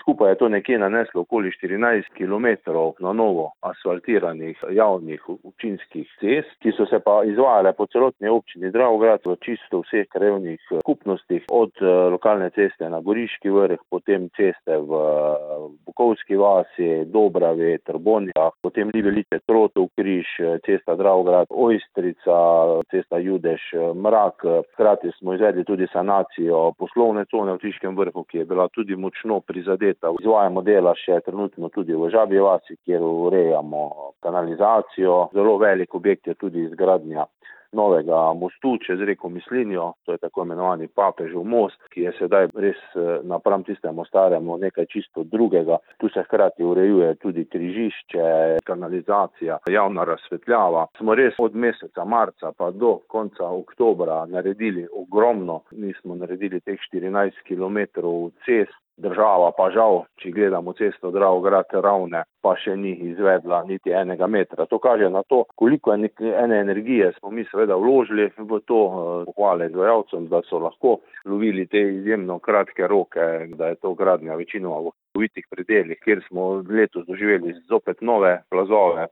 Skupaj je to nekje naneslo okoli 14 kilometrov na novo asfaltiranih javnih občinskih cest, ki so se pa izvajale po celotni občini Dravograd v čisto vseh krajevnih skupnostih, od lokalne ceste na Goriški vrh, potem ceste v Bukovski vasi, Dobravi, Trbonjah, potem Libelice, Trotov križ, cesta Dravograd, Ojstrica, cesta Judež, Mrak. Hkrati smo izvedli tudi sanacijo poslovne cone v Tiškem vrhu, ki je bila tudi močno prizadeta. Izvajamo dela še trenutno tudi v Žabji vasi, kjer urejamo kanalizacijo. Zelo velik objekt je tudi izgradnja novega mostu čez reko Mislinjo, to je tako imenovani Papežev most, ki je sedaj res napram tistemu staremu nekaj čisto drugega. Tu se hkrati urejuje tudi križišče, kanalizacija, javna razsvetljava. Smo res od meseca marca pa do konca oktobra naredili ogromno. Mi smo naredili teh 14 kilometrov cest. Država pa žal, če gledamo cesto Dravograd-Ravne, pa še ni izvedla niti enega metra. To kaže na to, koliko ene energije smo mi seveda vložili v to, pohvale izvajalcem, da so lahko lovili te izjemno kratke roke, da je to gradnja večinoma v kovitih predelih, kjer smo letos doživeli zopet nove plazove.